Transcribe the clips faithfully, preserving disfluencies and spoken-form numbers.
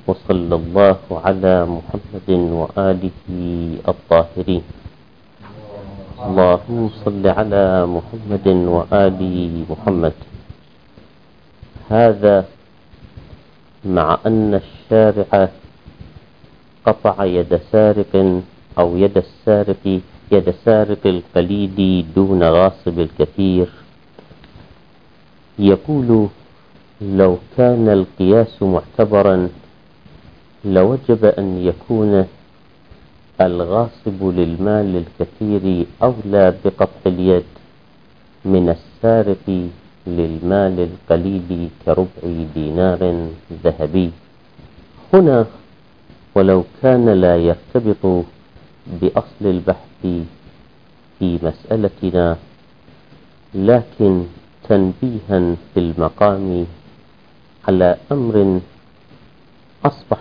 وصلى الله على محمد وآله الطاهرين. اللهم صل على محمد وآل محمد. هذا مع أن الشارع قطع يد سارق أو يد السارق يد سارق القليل دون غاصب الكثير، يقول لو كان القياس معتبرا لوجب أن يكون الغاصب للمال الكثير أولى بقطع اليد من السارق للمال القليل كربع دينار ذهبي. هنا ولو كان لا يرتبط بأصل البحث في مسألتنا، لكن تنبيها في المقام على أمر أصبح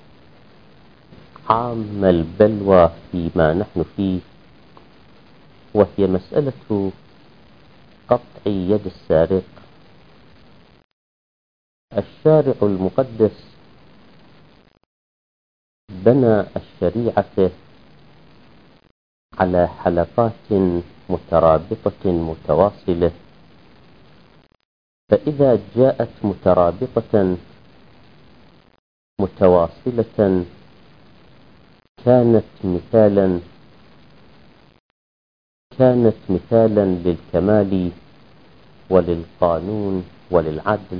عام البلوى فيما نحن فيه، وهي مسألة قطع يد السارق. الشارع المقدس بنى الشريعة على حلقات مترابطة متواصلة، فإذا جاءت مترابطة متواصلة كانت مثالا كانت مثالا للكمال وللقانون وللعدل،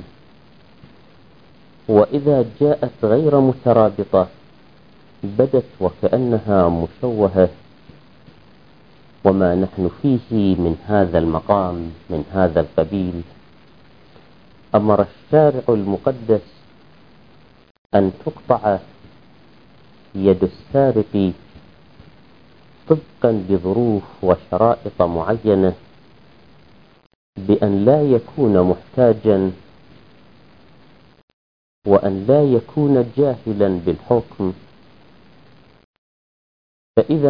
وإذا جاءت غير مترابطة بدت وكأنها مشوهة، وما نحن فيه من هذا المقام من هذا القبيل. أمر الشارع المقدس أن تقطع يد السارق طبقا لظروف وشرائط معينة، بأن لا يكون محتاجا وأن لا يكون جاهلا بالحكم. فإذا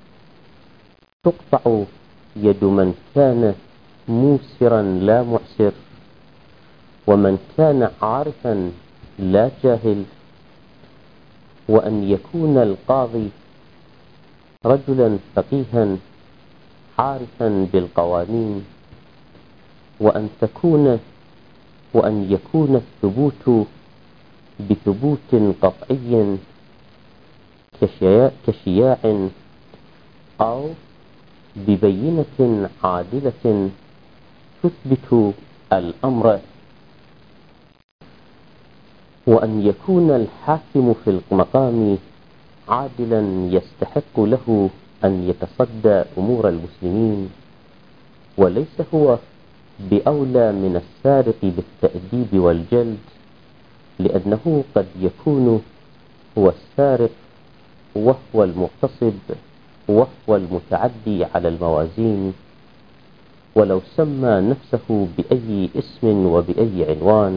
تقطع يد من كان موسرا لا معسر، ومن كان عارفا لا جاهل، وأن يكون القاضي رجلا فقيها عارفا بالقوانين، وأن تكون وأن يكون الثبوت بثبوت قطعي كشياع أو ببينة عادلة تثبت الأمر، وأن يكون الحاكم في المقام عادلا يستحق له أن يتصدى أمور المسلمين، وليس هو بأولى من السارق بالتأديب والجلد، لأنه قد يكون هو السارق وهو المغتصب وهو المتعدي على الموازين، ولو سمى نفسه بأي اسم وبأي عنوان.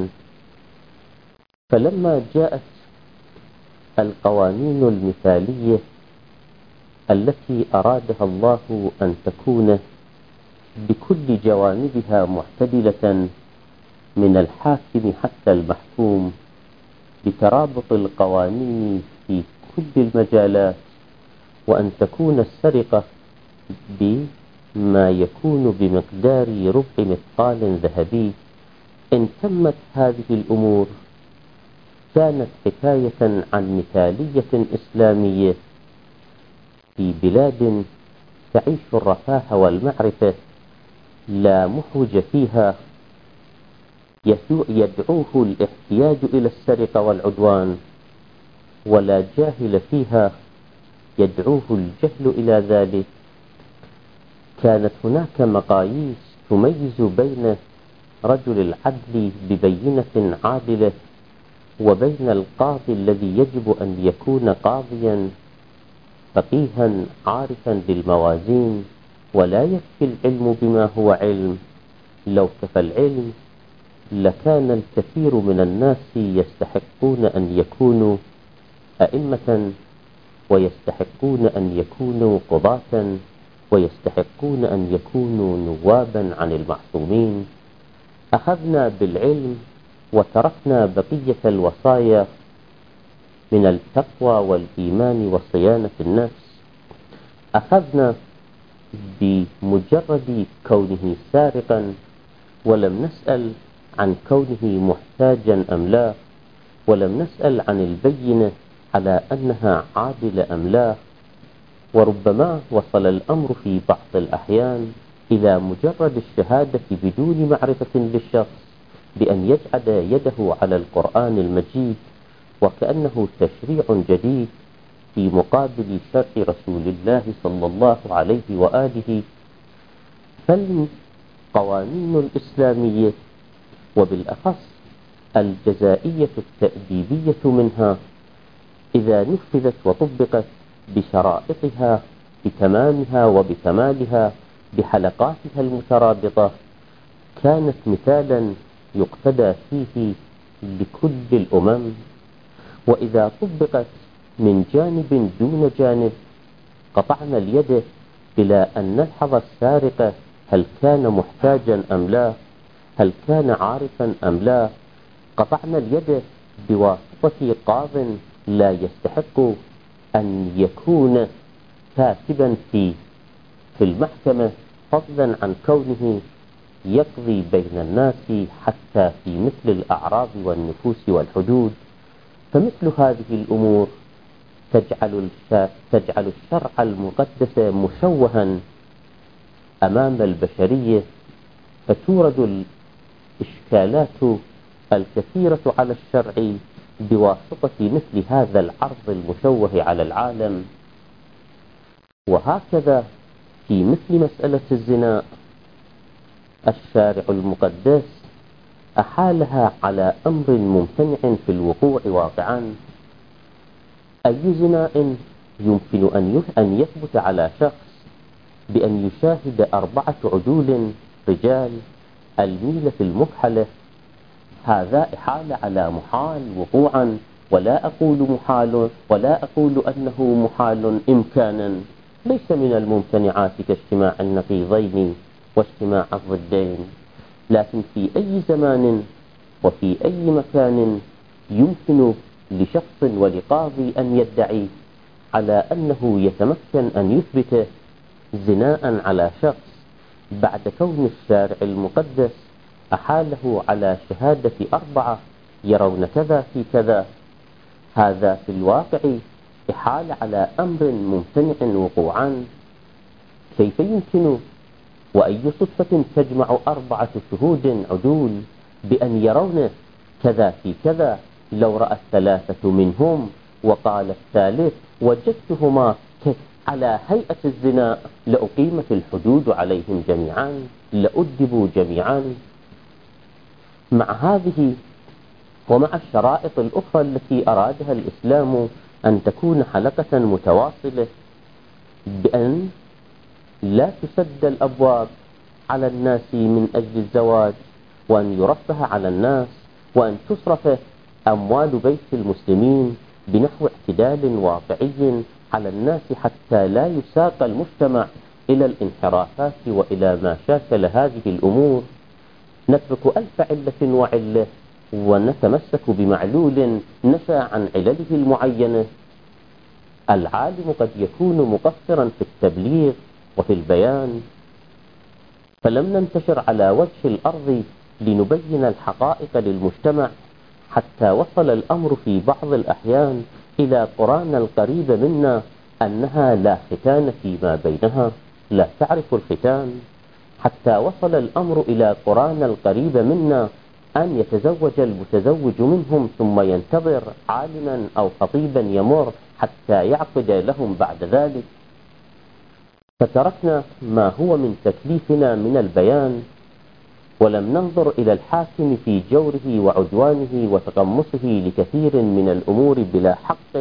فلما جاءت القوانين المثالية التي أرادها الله أن تكون بكل جوانبها معتدلة من الحاكم حتى المحكوم، بترابط القوانين في كل المجالات، وأن تكون السرقة بما يكون بمقدار ربع مثقال ذهبي، إن تمت هذه الأمور كانت حكاية عن مثالية إسلامية في بلاد تعيش الرفاه والمعرفة، لا محوج فيها يدعوه الاحتياج إلى السرقة والعدوان، ولا جاهل فيها يدعوه الجهل إلى ذلك. كانت هناك مقاييس تميز بين رجل العدل ببينة عادلة وبين القاضي الذي يجب أن يكون قاضيا فقيها عارفا بالموازين. ولا يكفي العلم بما هو علم، لو كفى العلم لكان الكثير من الناس يستحقون أن يكونوا أئمة، ويستحقون أن يكونوا قضاة، ويستحقون أن يكونوا نوابا عن المعصومين. أخذنا بالعلم وتركنا بقية الوصايا من التقوى والإيمان وصيانة النفس، أخذنا بمجرد كونه سارقا ولم نسأل عن كونه محتاجا أم لا، ولم نسأل عن البينة على أنها عادلة أم لا. وربما وصل الأمر في بعض الأحيان إلى مجرد الشهادة بدون معرفة للشخص بأن يجعل يده على القرآن المجيد وكأنه تشريع جديد في مقابل شرع رسول الله صلى الله عليه وآله. فالقوانين الإسلامية وبالأخص الجزائية التأديبية منها إذا نفذت وطبقت بشرائطها بتمامها وبكمالها بحلقاتها المترابطة كانت مثالا يقتدى فيه لكل الأمم. وإذا طبقت من جانب دون جانب قطعنا اليد بلا أن نلحظ السارق هل كان محتاجا أم لا، هل كان عارفا أم لا، قطعنا اليد بواسطة قاض لا يستحق أن يكون كاتبا في في المحكمة فضلا عن كونه يقضي بين الناس حتى في مثل الأعراض والنفوس والحدود. فمثل هذه الأمور تجعل تجعل الشرع المقدس مشوها أمام البشرية، فتورد الإشكالات الكثيرة على الشرع بواسطة مثل هذا العرض المشوه على العالم. وهكذا في مثل مسألة الزنا الشارع المقدس أحالها على أمر ممتنع في الوقوع واقعا. أي زنا يمكن أن يثبت على شخص بأن يشاهد أربعة عدول رجال الميلة المكحلة؟ هذا إحالة على محال وقوعا، ولا أقول محال ولا أقول أنه محال إمكانا، ليس من الممتنعات كاجتماع النقيضين واجتماع الضدين. لكن في أي زمان وفي أي مكان يمكن لشخص ولقاضي أن يدعي على أنه يتمكن أن يثبت زناء على شخص بعد كون الشارع المقدس أحاله على شهادة أربعة يرون كذا في كذا. هذا في الواقع إحالة على أمر ممتنع وقوعا. كيف يمكن وأي صدفة تجمع أربعة شهود عدول بأن يرون كذا في كذا؟ لو رأى الثلاثة منهم وقال الثالث وجدتهما على هيئة الزنا لأقيمت الحدود عليهم جميعا، لأدبوا جميعا. مع هذه ومع الشرائط الأخرى التي أرادها الإسلام أن تكون حلقة متواصلة بأن لا تسد الأبواب على الناس من أجل الزواج، وأن يرفه على الناس، وأن تصرف أموال بيت المسلمين بنحو اعتدال واقعي على الناس حتى لا يساق المجتمع إلى الانحرافات وإلى ما شاكل هذه الأمور، نترك ألف علة وعلة ونتمسك بمعلول نشأ عن علله المعينة. العالم قد يكون مقصرا في التبليغ وفي البيان، فلم ننتشر على وجه الأرض لنبين الحقائق للمجتمع، حتى وصل الأمر في بعض الأحيان إلى قرانا القريب منا أنها لا ختان فيما بينها، لا تعرف الختان. حتى وصل الأمر إلى قرانا القريب منا أن يتزوج المتزوج منهم ثم ينتظر عالما أو خطيبا يمر حتى يعقد لهم بعد ذلك. فتركنا ما هو من تكليفنا من البيان، ولم ننظر إلى الحاكم في جوره وعدوانه وتقمصه لكثير من الأمور بلا حق،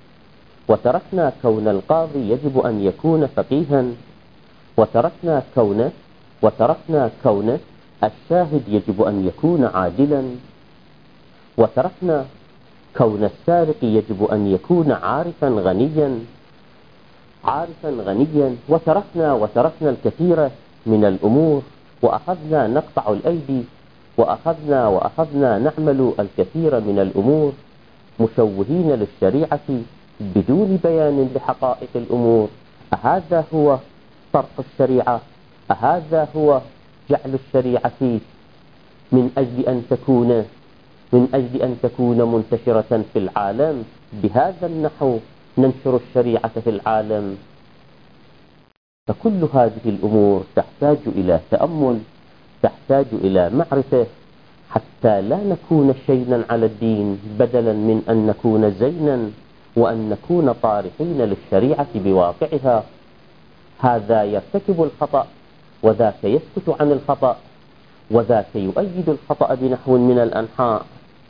وتركنا كون القاضي يجب أن يكون فقيها، وتركنا كونه وتركنا كونه الشاهد يجب أن يكون عادلا، وتركنا كون السارق يجب أن يكون عارفا غنيا عارفا غنيا وتركنا وتركنا الكثير من الأمور، وأخذنا نقطع الأيدي، وأخذنا وأخذنا نعمل الكثير من الأمور. مشوهين للشريعة بدون بيان لحقائق الأمور. أهذا هو طرق الشريعة؟ أهذا هو جعل الشريعة من أجل أن تكون من أجل أن تكون منتشرة في العالم؟ بهذا النحو ننشر الشريعة في العالم. فكل هذه الأمور تحتاج إلى تأمل، تحتاج إلى معرفة، حتى لا نكون شينا على الدين، بدلا من أن نكون زينا وأن نكون طارحين للشريعة بواقعها. هذا يرتكب الخطأ وذاك يسكت عن الخطأ، وذاك يؤيد الخطأ بنحو من الأنحاء،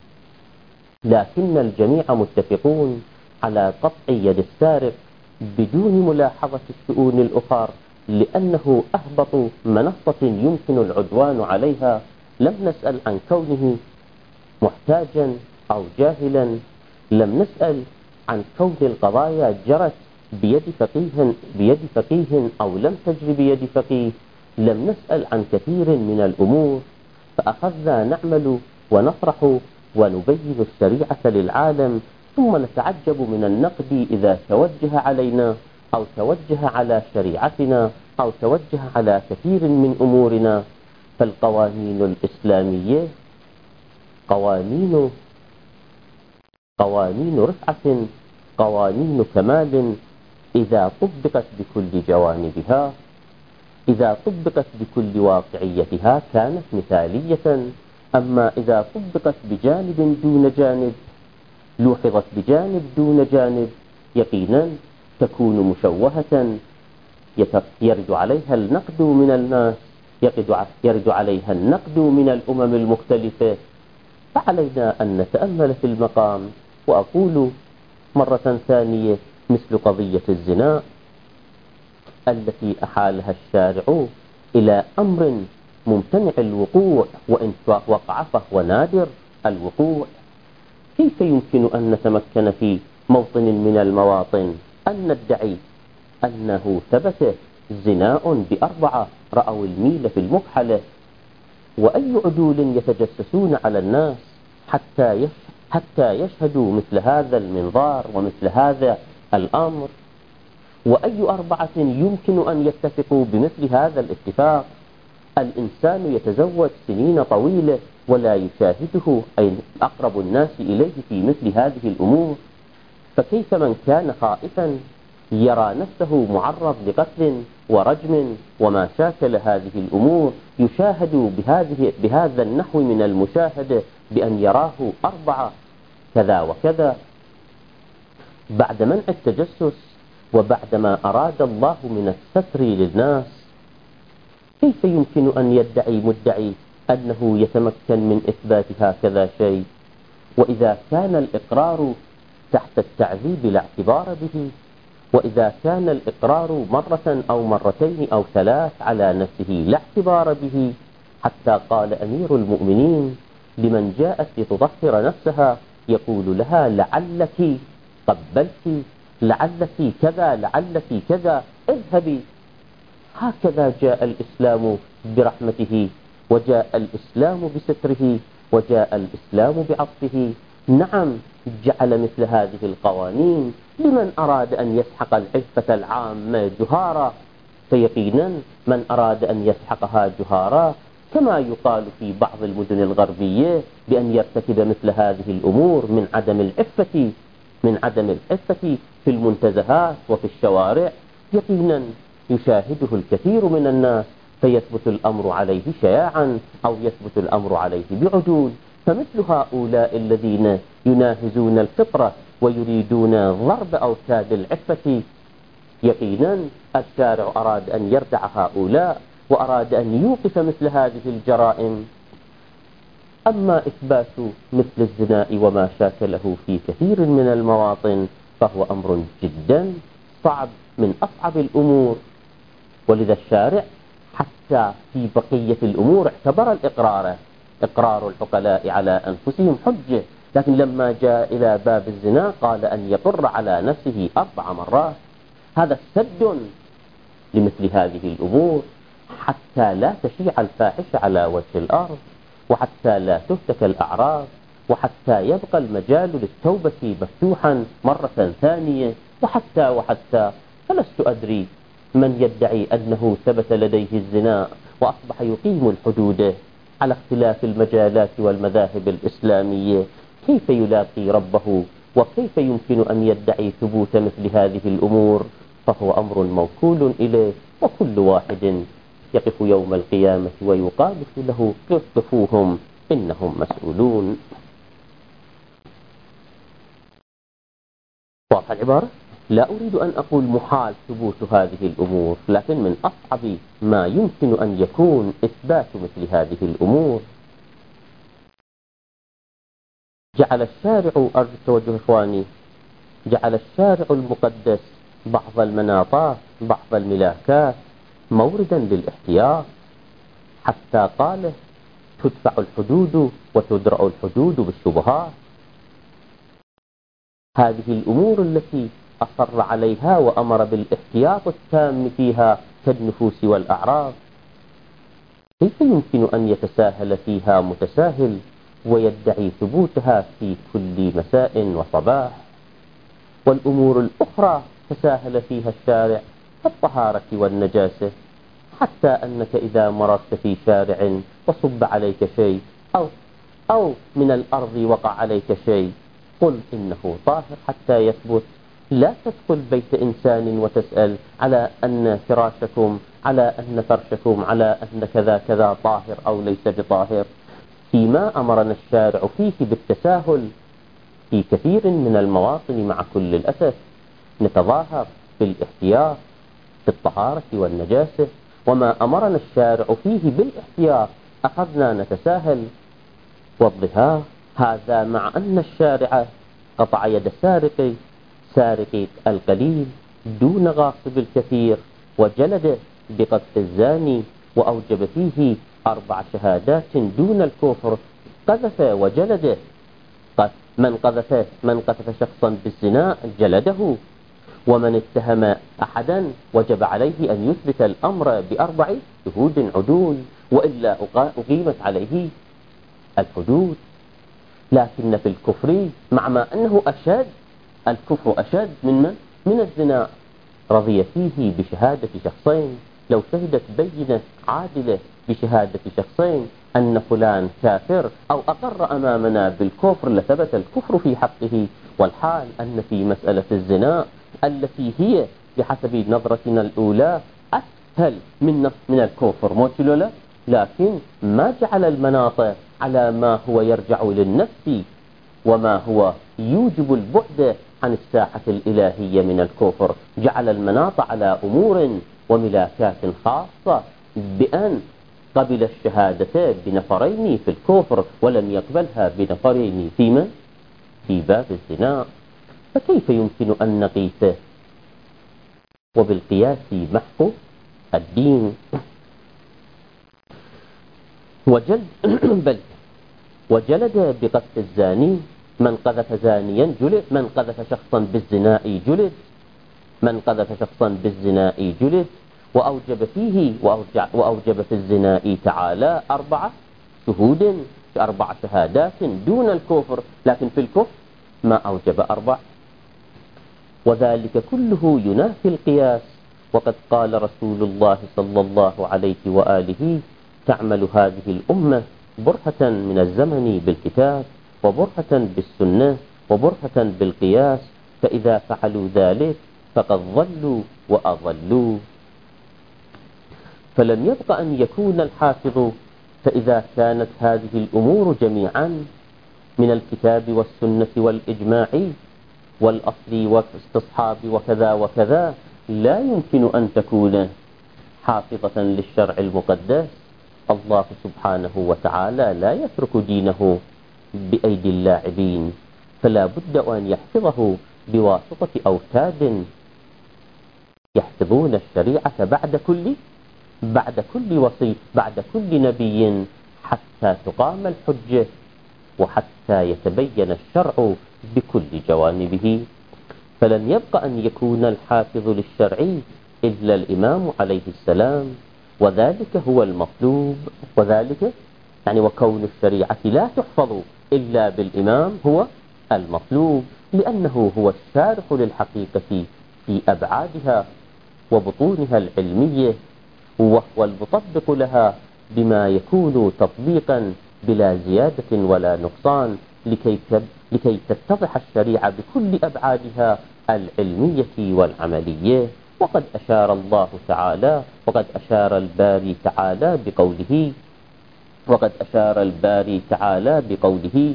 لكن الجميع متفقون على قطع يد السارق بدون ملاحظة الشؤون الأخرى، لأنه أهبط منصة يمكن العدوان عليها. لم نسأل عن كونه محتاجا أو جاهلا، لم نسأل عن كون القضايا جرت بيد فقيه بيد فقيه أو لم تجر بيد فقيه، لم نسأل عن كثير من الأمور، فأخذنا نعمل ونطرح ونبين الشريعة للعالم، ثم نتعجب من النقد إذا توجه علينا أو توجه على شريعتنا أو توجه على كثير من أمورنا. فالقوانين الإسلامية قوانين قوانين رفعة، قوانين كمال، إذا طبقت بكل جوانبها، إذا طبقت بكل واقعيتها كانت مثالية. أما إذا طبقت بجانب دون جانب، لوحظت بجانب دون جانب، يقينا تكون مشوهة، يرد عليها النقد من الناس، يرد عليها النقد من الأمم المختلفة. فعلينا أن نتأمل في المقام. وأقول مرة ثانية، مثل قضية الزنا التي أحالها الشارع إلى أمر ممتنع الوقوع، وإن وقع فهو نادر الوقوع، كيف يمكن أن نتمكن في موطن من المواطن أن ندعي أنه ثبت زناء بأربعة رأوا الميل في المكحلة؟ وأي عدول يتجسسون على الناس حتى حتى يشهدوا مثل هذا المنظار ومثل هذا الأمر؟ وأي أربعة يمكن أن يتفقوا بمثل هذا الاتفاق؟ الإنسان يتزوج سنين طويلة ولا يشاهده أي أقرب الناس إليه في مثل هذه الأمور، فكيف من كان خائفا يرى نفسه معرض لقتل ورجم وما شاكل هذه الأمور يشاهد بهذه بهذا النحو من المشاهدة بأن يراه أربعة كذا وكذا؟ بعد منع التجسس وبعدما أراد الله من الستر للناس، كيف يمكن أن يدعي مدعي أنه يتمكن من إثبات هكذا شيء؟ وإذا كان الإقرار تحت التعذيب لا اعتبار به، وإذا كان الإقرار مرة أو مرتين أو ثلاث على نفسه لا اعتبار به، حتى قال أمير المؤمنين لمن جاءت لتطهر نفسها يقول لها لعلك قبلت، لعلك كذا، لعلك كذا، اذهبي. هكذا جاء الإسلام برحمته، وجاء الإسلام بستره، وجاء الإسلام بعطفه. نعم، جعل مثل هذه القوانين لمن أراد أن يسحق العفة العامة جهارا، فيقينا من أراد أن يسحقها جهارا كما يقال في بعض المدن الغربية بأن يرتكب مثل هذه الأمور من عدم العفة من عدم العفة في المنتزهات وفي الشوارع، يقينا يشاهده الكثير من الناس، فيثبت الأمر عليه شياعا أو يثبت الأمر عليه بعدول. فمثل هؤلاء الذين يناهزون الفطرة ويريدون ضرب أوتاد العفة، يقينا الشارع أراد أن يردع هؤلاء وأراد أن يوقف مثل هذه الجرائم. أما إثبات مثل الزنا وما شاكله في كثير من المواطن فهو أمر جدا صعب، من أصعب الأمور. ولذا الشارع حتى في بقية الأمور اعتبر الإقرار إقرار العقلاء على أنفسهم حجة، لكن لما جاء إلى باب الزنا قال أن يقر على نفسه أربع مرات. هذا سد لمثل هذه الأمور حتى لا تشيع الفاحشة على وجه الأرض، وحتى لا تهتك الأعراض، وحتى يبقى المجال للتوبة مفتوحا مرة ثانية، وحتى وحتى فلست أدري من يدعي أنه ثبت لديه الزنا وأصبح يقيم الحدود على اختلاف المجالات والمذاهب الإسلامية، كيف يلاقي ربه وكيف يمكن أن يدعي ثبوت مثل هذه الأمور؟ فهو أمر موكول إليه، وكل واحد يقف يوم القيامة ويقال له قفوهم إنهم مسؤولون. واضح العبارة؟ لا أريد أن أقول محال ثبوت هذه الأمور، لكن من أصعب ما يمكن أن يكون إثبات مثل هذه الأمور. جعل الشارع، أرجو التوجه إخواني، جعل الشارع المقدس بعض المناطات، بعض الملاكات موردا للاحتياط، حتى قال تدفع الحدود وتدرأ الحدود بالشبهات. هذه الأمور التي أصر عليها وأمر بالاحتياط التام فيها كالنفوس والأعراض، كيف يمكن أن يتساهل فيها متساهل ويدعي ثبوتها في كل مساء وصباح؟ والأمور الأخرى تساهل فيها الشارع كالطهارة والنجاسة، حتى أنك إذا مررت في شارع وصب عليك شيء أو, أو من الأرض وقع عليك شيء قل إنه طاهر حتى يثبت. لا تدخل بيت إنسان وتسأل على أن فراشكم، على أن فرشكم، على أن كذا كذا طاهر أو ليس بطاهر. فيما أمرنا الشارع فيه بالتساهل في كثير من المواطن مع كل الأسف نتظاهر بالاحتياط في الطهارة والنجاسة، وما أمرنا الشارع فيه بالاحتياط أخذنا نتساهل والظهار. هذا مع أن الشارع قطع يد سارق سارق القليل دون غاصب الكثير، وجلد بقذف الزاني وأوجب فيه أربع شهادات دون الكفر. قذف وجلد، من قذف من قذف شخصا بالزنا جلده، ومن اتهم أحدا وجب عليه أن يثبت الأمر بأربع شهود عدول، وإلا أقيمت عليه الحدود. لكن في الكفر مع ما أنه أشد، الكفر أشد من من؟ من الزنا، رضي فيه بشهادة شخصين. لو شهدت بينة عادلة بشهادة شخصين أن فلان كافر أو أقر أمامنا بالكفر لثبت الكفر في حقه، والحال أن في مسألة الزنا التي هي بحسب نظرتنا الأولى أسهل من من الكفر موتلو لا، لكن ما جعل المناط على ما هو يرجع للنفس وما هو يوجب البعد عن الساحة الإلهية من الكفر، جعل المناط على أمور وملاكات خاصة، بأن قبل الشهادة بنفرين في الكفر ولم يقبلها بنفرين فيما في باب الزنا. فكيف يمكن أن نقيسه؟ وبالقياس محق الدين. وجلد بل وجلد بقذف الزاني، من قذف زانيا جلد، من قذف شخصا بالزنا جلد، من قذف شخصا بالزنا جلد، وأوجب فيه وأوجب في الزنا تعالى أربعة شهود، أربع شهادات دون الكفر، لكن في الكفر ما أوجب أربع. وذلك كله ينافي القياس. وقد قال رسول الله صلى الله عليه وآله تعمل هذه الأمة برهة من الزمن بالكتاب وبرهة بالسنة وبرهة بالقياس، فإذا فعلوا ذلك فقد ضلوا وأضلوا. فلم يبق أن يكون الحافظ، فإذا كانت هذه الأمور جميعا من الكتاب والسنة والإجماع والأصل والاستصحاب وكذا وكذا، لا يمكن أن تكون حافظة للشرع المقدس. الله سبحانه وتعالى لا يترك دينه بأيدي اللاعبين، فلا بد أن يحفظه بواسطة أوتاد يحفظون الشريعة بعد كل بعد كل وصي بعد كل نبي، حتى تقام الحجة وحتى يتبين الشرع بكل جوانبه. فلن يبقى أن يكون الحافظ للشرع إلا الإمام عليه السلام، وذلك هو المطلوب، وذلك يعني وكون الشريعة لا تحفظ إلا بالإمام هو المطلوب، لأنه هو الشارح للحقيقة في أبعادها وبطونها العلمية، وهو المطبق لها بما يكون تطبيقا بلا زيادة ولا نقصان، لكي لكي تتضح الشريعة بكل أبعادها العلمية والعملية. وقد أشار الله تعالى وقد أشار الباري تعالى بقوله وقد أشار الباري تعالى بقوله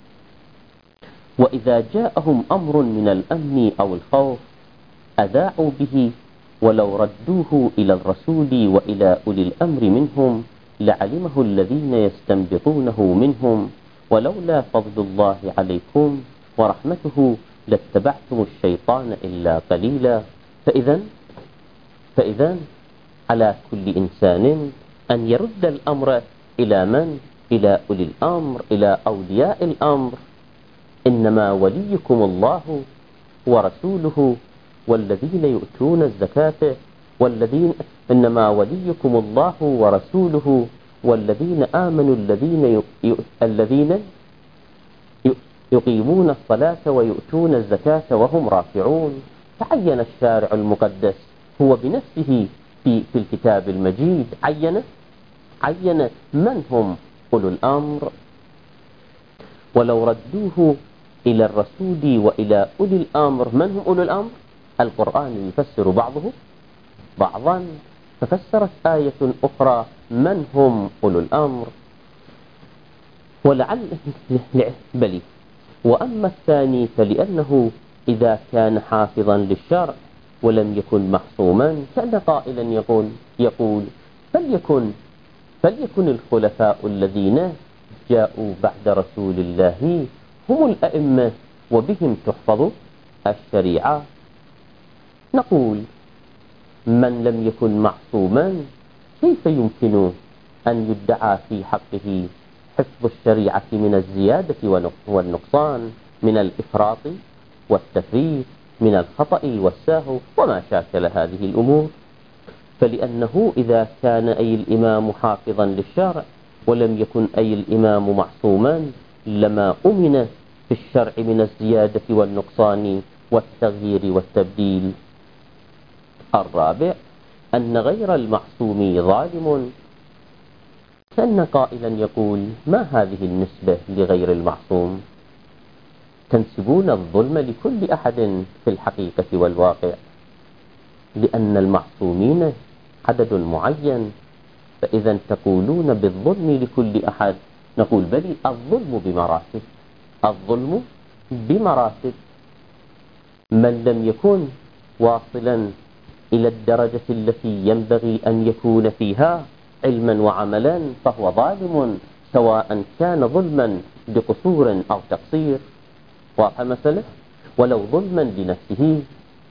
وإذا جاءهم أمر من الأمن أو الخوف أذاعوا به ولو ردوه إلى الرسول وإلى أولي الأمر منهم لعلمه الذين يستنبطونه منهم ولولا فضل الله عليكم ورحمته لاتبعتم الشيطان إلا قليلا. فإذا فإذا على كل إنسان أن يرد الأمر إلى من؟ إلى أولي الأمر، إلى أولياء الأمر. إنما وليكم الله ورسوله والذين يؤتون الزكاة والذين إنما وليكم الله ورسوله والذين آمنوا الذين ي... الذين ي... يقيمون الصلاة ويؤتون الزكاة وهم راكعون. فعين الشارع المقدس هو بنفسه في في الكتاب المجيد عين عين من هم أولو الأمر، ولو ردوه إلى الرسول وإلى أولي الأمر. من هم أولو الأمر؟ القرآن يفسر بعضه بعضا، ففسرت آية أخرى من هم أولو الأمر. ولعل بلي وأما الثاني فلأنه إذا كان حافظا للشرع ولم يكن محصوما كان قائلا يقول يقول فليكن فليكن الخلفاء الذين جاءوا بعد رسول الله هم الأئمة وبهم تحفظ الشريعة. نقول من لم يكن معصوما كيف يمكن أن يدعى في حقه حفظ الشريعة من الزيادة والنقصان، من الإفراط والتفريط، من الخطأ والسهو وما شاكل هذه الأمور؟ فلأنه إذا كان أي الإمام حافظا للشرع ولم يكن أي الإمام معصوما لما أمن في الشرع من الزيادة والنقصان والتغيير والتبديل. الرابع أن غير المعصوم ظالم. كأن قائلا يقول ما هذه النسبة لغير المعصوم؟ تنسبون الظلم لكل أحد في الحقيقة والواقع، لأن المعصومين عدد معين، فإذا تقولون بالظلم لكل أحد. نقول بل الظلم بمراتب الظلم بمراتب من لم يكن واصلا إلى الدرجة التي ينبغي أن يكون فيها علما وعملا فهو ظالم، سواء كان ظلما بقصور أو تقصير. واضح مثلا؟ ولو ظلما لنفسه.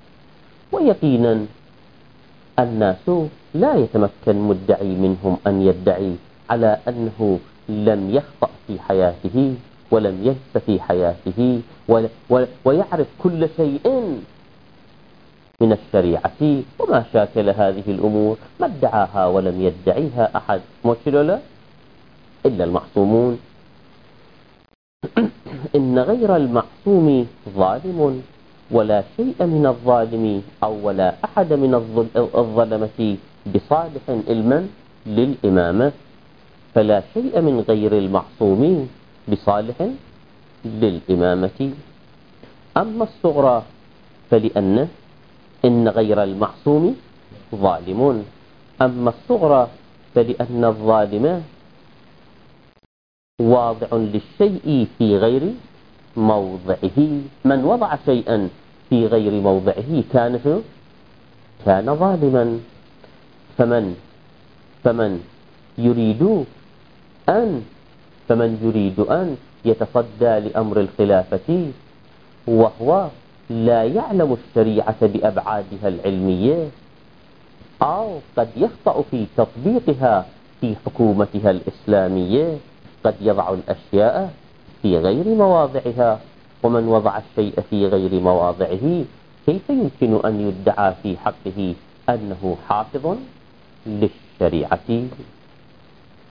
ويقينا الناس لا يتمكن مدعي منهم أن يدعي على أنه لم يخطأ في حياته ولم ينس في حياته ويعرف كل شيء من الشريعة وما شاكل هذه الأمور، ما ادعاها ولم يدعيها أحد. مشكلة لا إلا المعصومون. إن غير المعصوم ظالم ولا شيء من الظالم أو ولا أحد من الظلمة بصالح علما للإمامة، فلا شيء من غير المعصوم بصالح للإمامة. أما الصغرى فلأن إن غير المعصوم ظالم. أما الصغرى فلأن الظالم واضع للشيء في غير موضعه. من وضع شيئا في غير موضعه كان كان ظالما. فمن فمن يريد أن فمن يريد أن يتصدى لأمر الخلافة وهو لا يعلم الشريعة بأبعادها العلمية أو قد يخطأ في تطبيقها في حكومتها الإسلامية، قد يضع الأشياء في غير مواضعها. ومن وضع الشيء في غير مواضعه كيف يمكن أن يدعى في حقه أنه حافظ للشريعة؟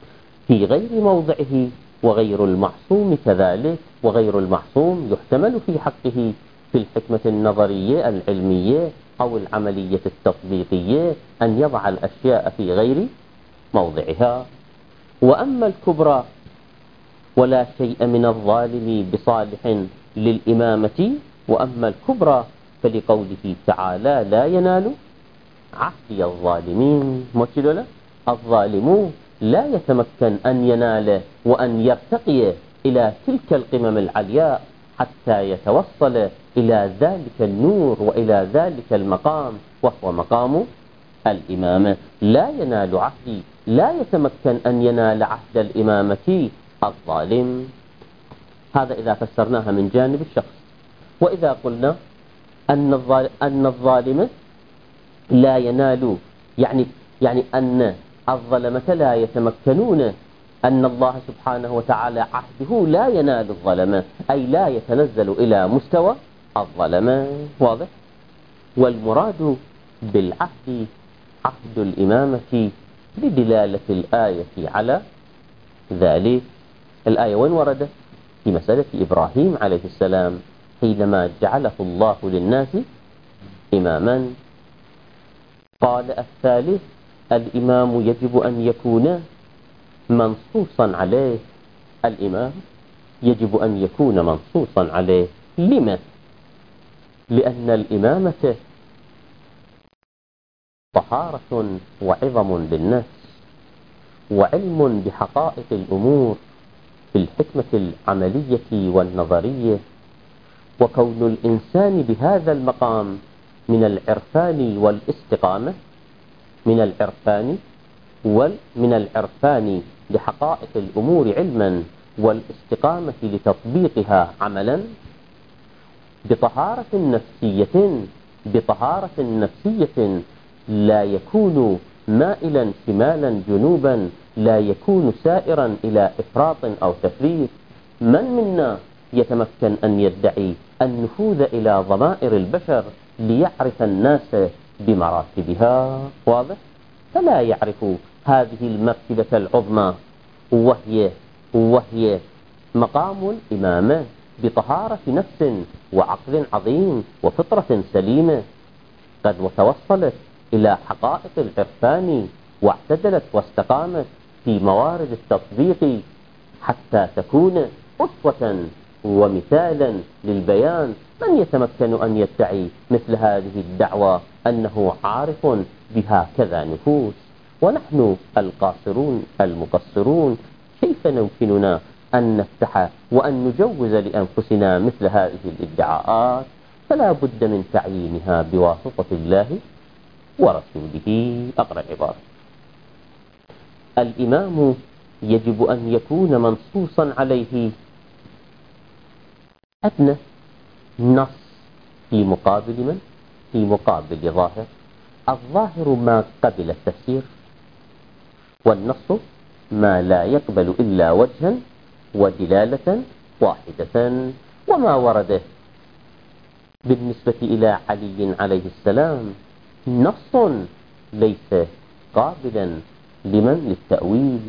في غير موضعه، وغير المعصوم كذلك. وغير المعصوم يحتمل في حقه في الحكمة النظرية العلمية أو العملية التطبيقية أن يضع الأشياء في غير موضعها. وأما الكبرى ولا شيء من الظالم بصالح للإمامة، وأما الكبرى فلقوله تعالى لا ينال عهدي الظالمين. مشكلة الظالمون لا يتمكن أن ينال وأن يرتقي إلى تلك القمم العلياء حتى يتوصل إلى ذلك النور وإلى ذلك المقام، وهو مقام الإمامة. لا ينال عهدي، لا يتمكن أن ينال عهد الإمامة الظالم. هذا إذا فسرناها من جانب الشخص. وإذا قلنا أن الظالم لا ينال، يعني يعني أن الظلمة لا يتمكنون، أن الله سبحانه وتعالى عهده لا ينال الظلمة، أي لا يتنزل إلى مستوى الظلمة. واضح؟ والمراد بالعهد عهد الإمامة بدلالة الآية على ذلك. الآية وين وردت؟ في مسألة إبراهيم عليه السلام حينما جعله الله للناس إماما. قال الثالث الإمام يجب أن يكون منصوصا عليه. الإمام يجب أن يكون منصوصا عليه. لما؟ لأن الإمامة طهارة وعظم للنفس وعلم بحقائق الأمور في الحكمة العملية والنظرية. وكون الإنسان بهذا المقام من العرفان والاستقامة، من العرفان ومن العرفان لحقائق الأمور علما والاستقامة لتطبيقها عملا، بطهارة نفسية بطهارة نفسية لا يكون مائلا شمالا جنوبا، لا يكون سائرا إلى إفراط أو تفريط. من منا يتمكن أن يدعي النفوذ إلى ضمائر البشر ليعرف الناس بمراتبها؟ واضح؟ فلا يعرف هذه المرتبة العظمى وهي وهي مقام الإمامة بطهارة نفس وعقل عظيم وفطرة سليمة قد وتوصلت إلى حقائق العرفان واعتدلت واستقامت في موارد التطبيق حتى تكون أسوة ومثالا للبيان. من يتمكن أن يدعي مثل هذه الدعوة أنه عارف بهكذا نفوس؟ ونحن القاصرون المقصرون كيف يمكننا أن نفتح وأن نجوز لأنفسنا مثل هذه الادعاءات؟ فلا بد من تعيينها بواسطة الله ورسوله. أقرأ العبارة: الإمام يجب أن يكون منصوصا عليه. أدنى نص في مقابل من؟ في مقابل ظاهر. الظاهر ما قبل التفسير، والنص ما لا يقبل إلا وجها ودلالة واحدة. وما ورد بالنسبة إلى علي عليه السلام نص ليس قابلا لمن للتأويل.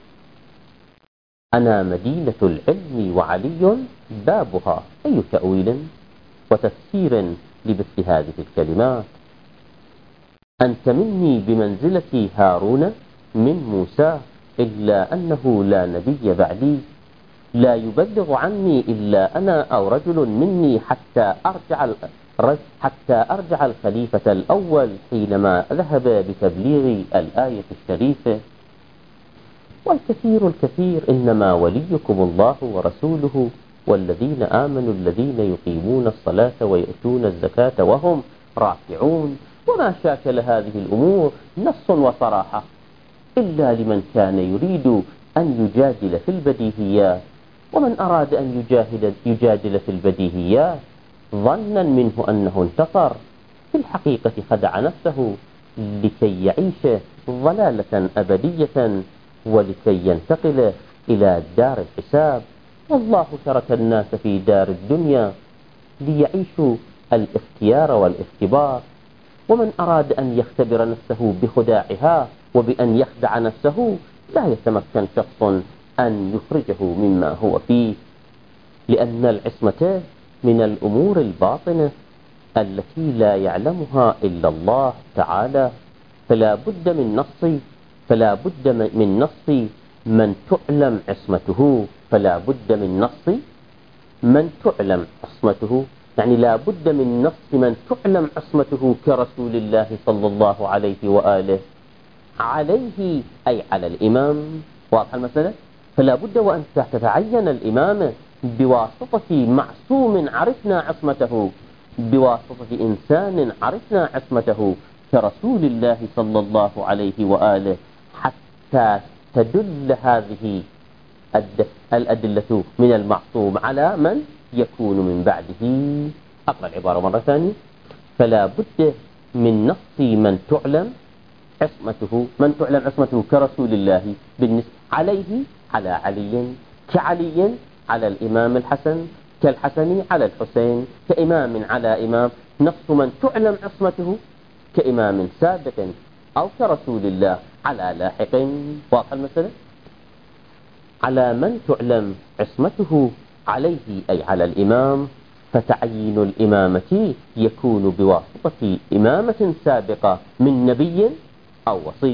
أنا مدينة العلم وعلي بابها. أي تأويل وتفسير لمثل هذه الكلمات؟ أنت مني بمنزلة هارون من موسى، إلا أنه لا نبي بعدي، لا يبلغ عني إلا أنا أو رجل مني حتى أرجع حتى أرجع الخليفة الأول حينما ذهب بتبليغ الآية الشريفة. والكثير الكثير: إنما وليكم الله ورسوله والذين آمنوا الذين يقيمون الصلاة ويؤتون الزكاة وهم راكعون. وما شاكل هذه الأمور نص وصراحة إلا لمن كان يريد أن يجادل في البديهيات. ومن أراد أن يجاهد يجادل في البديهيات ظنا منه أنه انتصر، في الحقيقة خدع نفسه لكي يعيش ضلالة أبدية ولكي ينتقل إلى دار الحساب. والله ترك الناس في دار الدنيا ليعيشوا الاختيار والاختبار. ومن أراد أن يختبر نفسه بخداعها وبأن يخدع نفسه لا يتمكن شخص أن يخرجه مما هو فيه، لأن العصمة من الأمور الباطنة التي لا يعلمها إلا الله تعالى، فلا بد من نص فلا بد من نص من تعلم عصمته فلا بد من نص من تعلم عصمته يعني لا بد من نص من تعلم عصمته كرسول الله صلى الله عليه وآله عليه، أي على الإمام. واضح المسألة؟ فلا بد وأن تتعين الإمامة بواسطة معصوم عرفنا عصمته، بواسطة إنسان عرفنا عصمته كرسول الله صلى الله عليه وآله، حتى تدل هذه الأدلة من المعصوم على من يكون من بعده. أقرأ العبارة مرة ثانية: فلا بد من نص من تعلم عصمته من تعلم عصمته كرسول الله بالنسبة عليه على علي، كعلي على الإمام الحسن، كالحسن على الحسين، كإمام على إمام. نص من تعلم عصمته كإمام سابق أو كرسول الله على لاحق. واضح المسألة؟ على من تعلم عصمته عليه أي على الإمام، فتعيين الإمامة يكون بواسطة إمامة سابقة من نبي أو وصي،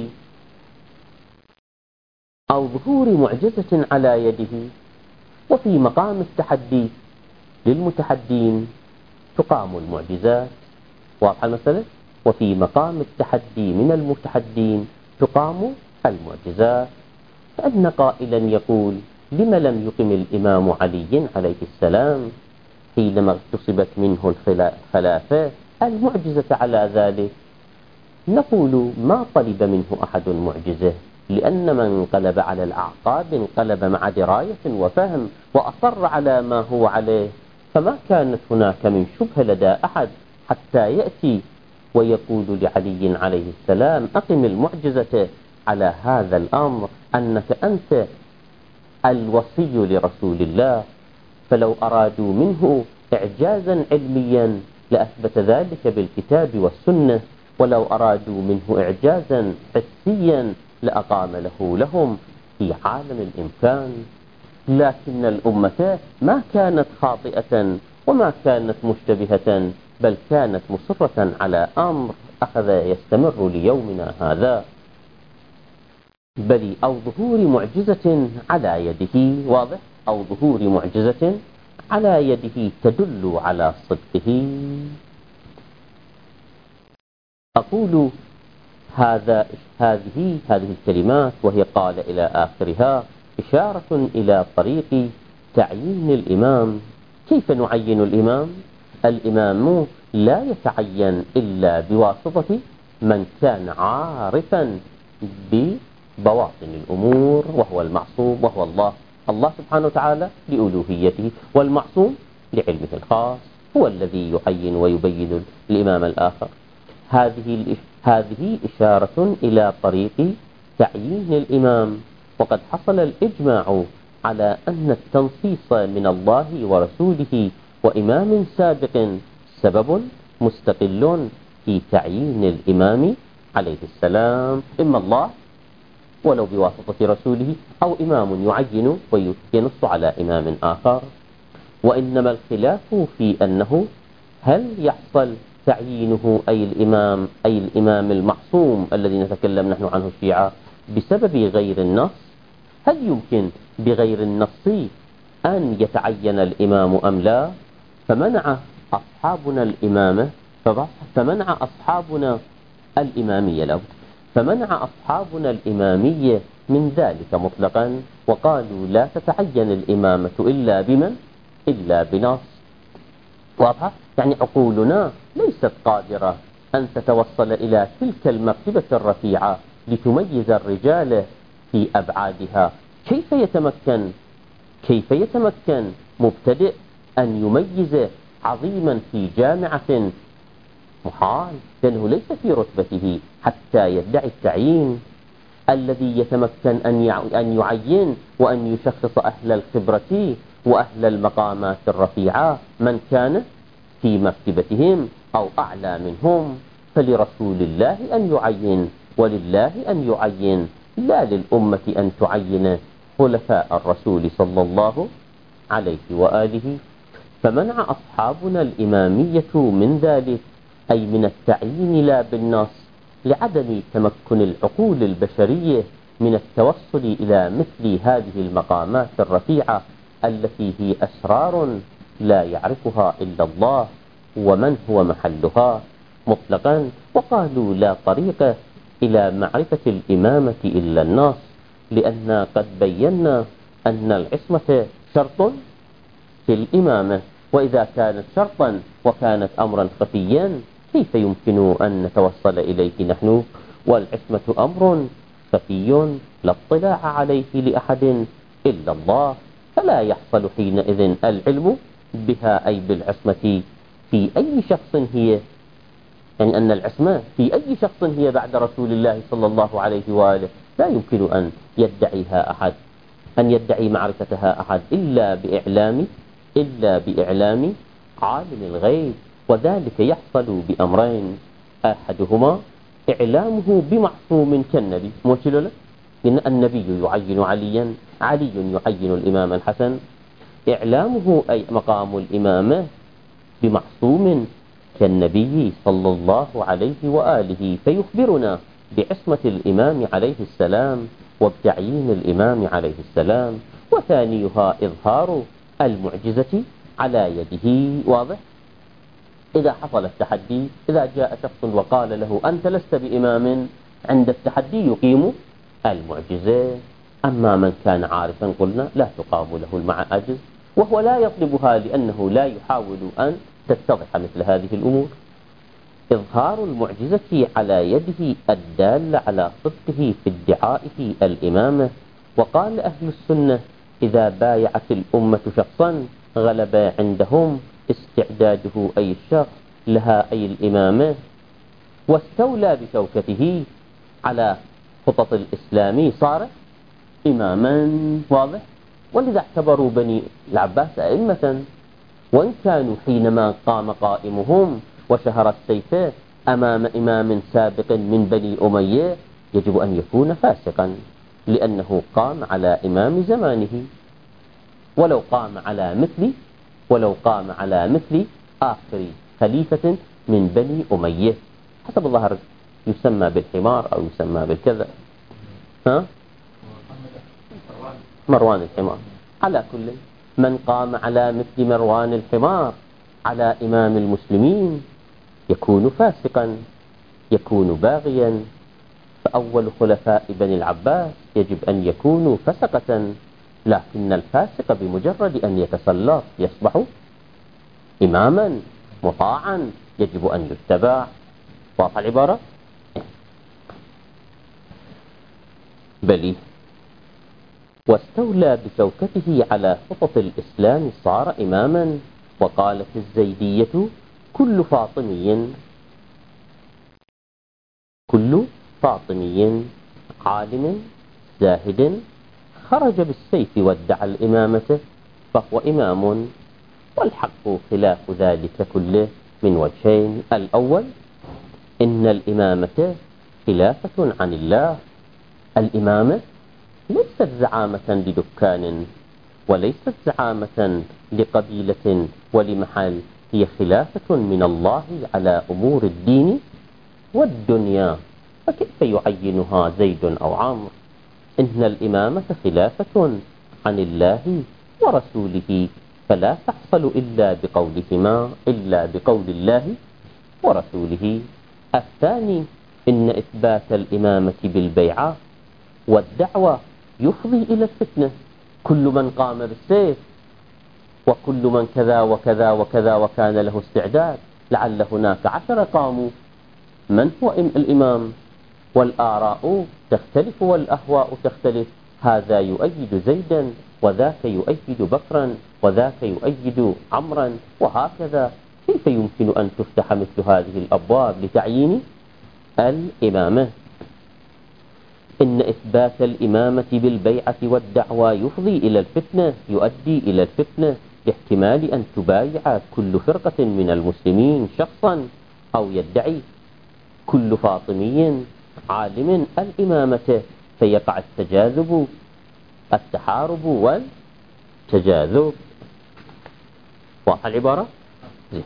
أو ظهور معجزة على يده. وفي مقام التحدي للمتحدين تقام المعجزات. واضح المسألة؟ وفي مقام التحدي من المتحدين تقام المعجزات. فإن قائلا يقول: لم لم يقم الإمام علي عليه السلام حينما اغتصبت منه الخلافة المعجزة على ذلك؟ نقول: ما طلب منه أحد معجزة، لأن من انقلب على الأعقاب انقلب مع دراية وفهم وأصر على ما هو عليه، فما كانت هناك من شبهة لدى أحد حتى يأتي ويقول لعلي عليه السلام: أقم المعجزة على هذا الأمر أنك أنت الوصي لرسول الله. فلو أرادوا منه إعجازا علميا لأثبت ذلك بالكتاب والسنة، ولو أرادوا منه إعجازا حسيا لأقام له لهم في عالم الإمكان. لكن الأمة ما كانت خاطئة وما كانت مشتبهة، بل كانت مصرة على أمر أخذ يستمر ليومنا هذا، بل أو ظهور معجزة على يده. واضح؟ أو ظهور معجزة على يده تدل على صدقه. أقول هذا هذه هذه الكلمات وهي قال إلى آخرها إشارة إلى طريق تعيين الإمام. كيف نعين الإمام؟ الإمام لا يتعين إلا بواسطة من كان عارفا ببواطن الأمور، وهو المعصوم، وهو الله الله سبحانه وتعالى لألوهيته، والمعصوم لعلمه الخاص هو الذي يعين ويبين الإمام الآخر. هذه هذه إشارة إلى طريق تعيين الإمام. وقد حصل الإجماع على أن التنصيص من الله ورسوله وإمام سابق سبب مستقل في تعيين الإمام عليه السلام، إما الله ولو بواسطة رسوله، أو إمام يعين وينص على إمام آخر. وإنما الخلاف في أنه هل يحصل تعيينه أي الإمام أي الإمام المعصوم الذي نتكلم نحن عنه الشيعة بسبب غير النص؟ هل يمكن بغير النص أن يتعين الإمام أم لا؟ فمنع أصحابنا الإمامة فمنع أصحابنا الإمامية له فمنع أصحابنا الإمامية من ذلك مطلقا، وقالوا لا تتعين الإمامة إلا بمن؟ إلا بنص. واضحة؟ يعني عقولنا ليست قادرة أن تتوصل إلى تلك المرتبة الرفيعة لتميز الرجال في أبعادها. كيف يتمكن كيف يتمكن مبتدئ أن يميز عظيما في جامعة؟ محال، لأنه ليس في رتبته حتى يدعي التعيين. الذي يتمكن أن يعين وأن يشخص أهل الخبرة وأهل المقامات الرفيعة من كان في مرتبتهم أو أعلى منهم، فلرسول الله أن يعين ولله أن يعين، لا للأمة أن تعين خلفاء الرسول صلى الله عليه وآله. فمنع أصحابنا الإمامية من ذلك، أي من التعيين لا بالنص، لعدم تمكن العقول البشرية من التوصل إلى مثل هذه المقامات الرفيعة التي هي أسرار لا يعرفها إلا الله ومن هو محلها مطلقا. وقالوا لا طريق إلى معرفة الإمامة إلا النص، لأننا قد بينا أن العصمة شرط في الإمامة، وإذا كانت شرطا وكانت أمرا خفيا كيف يمكن أن نتوصل إليه نحن؟ والعصمة أمر خفي لا اطلاع عليه لأحد إلا الله، فلا يحصل حينئذ العلم بها أي بالعصمة في أي شخص هي، يعني أن العصمة في أي شخص هي بعد رسول الله صلى الله عليه وآله لا يمكن أن يدعيها أحد، أن يدعي معرفتها أحد إلا بإعلام إلا بإعلام عالم الغيب، وذلك يحصل بأمرين: أحدهما إعلامه بمعصوم كالنبي، موشل له إن النبي يعين عليا، علي يعين الإمام الحسن، إعلامه أي مقام الإمامة بمعصوم كالنبي صلى الله عليه وآله، فيخبرنا بعصمة الإمام عليه السلام وبتعيين الإمام عليه السلام. وثانيها إظهار المعجزة على يده. واضح؟ إذا حصل التحدي، إذا جاء شخص وقال له أنت لست بإمام، عند التحدي يقيم المعجزة. أما من كان عارفا قلنا لا تقام له المعاجز، وهو لا يطلبها لأنه لا يحاول أن تتضح مثل هذه الأمور. إظهار المعجزة على يده الدالة على صدقه في ادعائه الإمامة. وقال أهل السنة إذا بايعت الأمة شخصا غلب عندهم استعداده أي الشخص لها أي الإمامة، واستولى بشوكته على خطط الإسلام صار إماما. واضح؟ ولذا اعتبروا بني العباس أئمة، وإن كانوا حينما قام قائمهم وشهر السيف أمام إمام سابق من بني أمية يجب أن يكون فاسقا، لأنه قام على إمام زمانه، ولو قام على مثل ولو قام على مثل آخر خليفة من بني أمية، حسب الظاهر يسمى بالحمار أو يسمى بالكذا، ها؟ مروان الحمار. على كل من قام على مثل مروان الحمار على إمام المسلمين يكون فاسقا، يكون باغيا. فأول خلفاء بني العباس يجب أن يكونوا فسقة، لكن الفاسق بمجرد أن يتسلط يصبح إماما مطاعا يجب أن يتبع. واضح العبارة؟ بلي. واستولى بشوكته على خطط الإسلام صار إماما. وقالت الزيدية كل فاطمي كل فاطمي عالم زاهد خرج بالسيف وادعى الإمامة فهو إمام. والحق خلاف ذلك كله من وجهين: الأول إن الإمامة خلافة عن الله. الإمامة ليست زعامة لدكان، وليست زعامة لقبيلة ولمحل، هي خلافة من الله على أمور الدين والدنيا، فكيف يعينها زيد أو عمرو؟ إن الإمامة خلافة عن الله ورسوله، فلا تحصل إلا بقولهما إلا بقول الله ورسوله. الثاني إن إثبات الإمامة بالبيعة والدعوة يفضي إلى الفتنة. كل من قام بالسيف وكل من كذا وكذا وكذا وكان له استعداد، لعل هناك عشر قاموا، من هو الإمام؟ والآراء تختلف والأهواء تختلف، هذا يؤيد زيدا وذاك يؤيد بكرا وذاك يؤيد عمرا، وهكذا. كيف يمكن أن تفتح مثل هذه الأبواب لتعيين الإمامة؟ إن إثبات الإمامة بالبيعة والدعوة يفضي إلى الفتنة، يؤدي إلى الفتنة، باحتمال أن تبايع كل فرقة من المسلمين شخصا، أو يدعي كل فاطمي عالم الإمامة فيقع التجاذب التحارب والتجاذب. واضح العبارة؟ زين.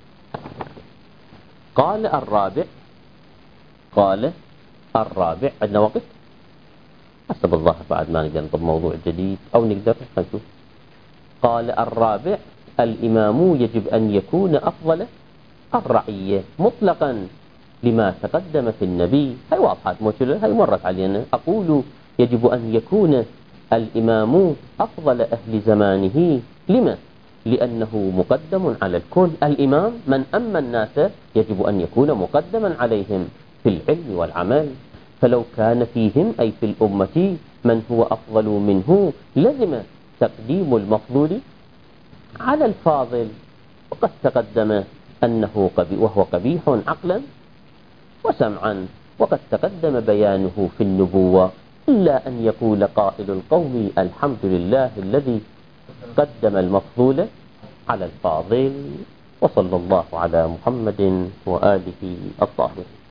قال الرابع قال الرابع عندنا وقت حسب الظاهر بعد ما نقدر نطب موضوع جديد أو نقدر نشوف. قال الرابع الإمام يجب أن يكون أفضل الرعية مطلقا لما تقدم في النبي. هاي واضحة موجودة، هاي مرت علينا. أقول يجب أن يكون الإمام أفضل أهل زمانه. لما؟ لأنه مقدم على الكل. الإمام من أما الناس يجب أن يكون مقدما عليهم في العلم والعمل، فلو كان فيهم أي في الأمة من هو أفضل منه لزم تقديم المفضول على الفاضل. وقد تقدم أنه قبيح وهو قبيح عقلا وسمعا، وقد تقدم بيانه في النبوة، إلا أن يقول قائل القوم الحمد لله الذي قدم المفضول على الفاضل. وصلى الله على محمد وآله الطاهرين.